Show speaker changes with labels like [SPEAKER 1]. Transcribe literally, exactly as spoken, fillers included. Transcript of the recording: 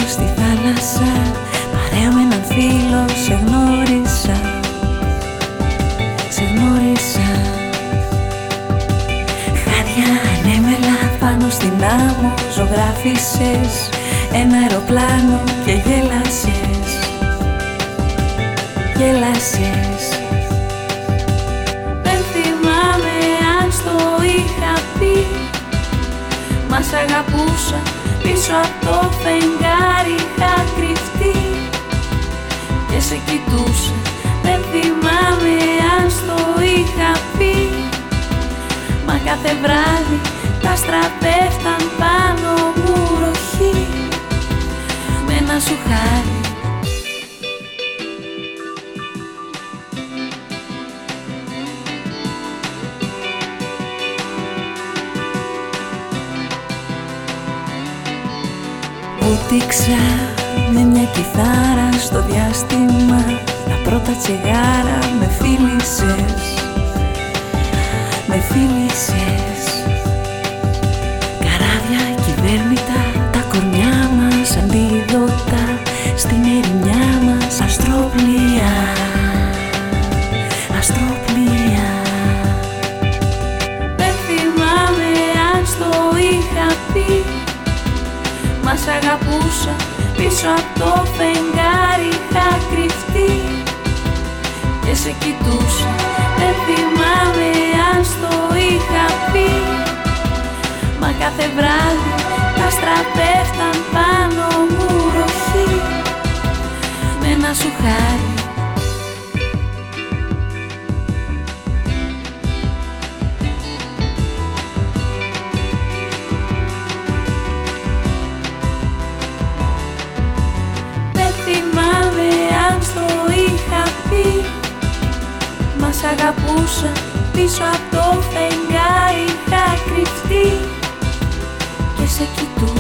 [SPEAKER 1] στη θάλασσα, παρέα με έναν φίλο σε γνώρισα, σε γνώρισα. Χάδια ανέμελα πάνω στην άμμο, ζωγράφισες ένα αεροπλάνο και γέλασες, γέλασες. Δεν θυμάμαι αν στο είχα πει, μα σ' αγαπούσα πίσω απ' το φεγγάρι είχα κρυφτεί και σε κοιτούσα. Δεν θυμάμαι αν στο είχα πει, μα κάθε βράδυ τα άστρα πέφταν πάνω μου ροχή με ένα σου χάρι. Βούτυξα με μια κιθάρα στο διάστημα, τα πρώτα τσιγάρα με φίλησες, με φίλησες. Καράβια κυβέρνητα, τα κορμιά μας αντίδοτα, στην ερημιά μας αστρόπλια, αστρόπλια. Δεν θυμάμαι αν στο είχα πει, μα σ' αγαπούσα πίσω απ' το φεγγάρι είχα κρυφτεί και σε κοιτούσα. Δεν θυμάμαι αν στο είχα πει, μα κάθε βράδυ τα άστρα πέφταν πάνω μου ροχή με ένα σου χάρι. Μα σ' αγαπούσα πίσω απ' το φεγγάρι είχα κρυφτεί και σε κοιτούσα.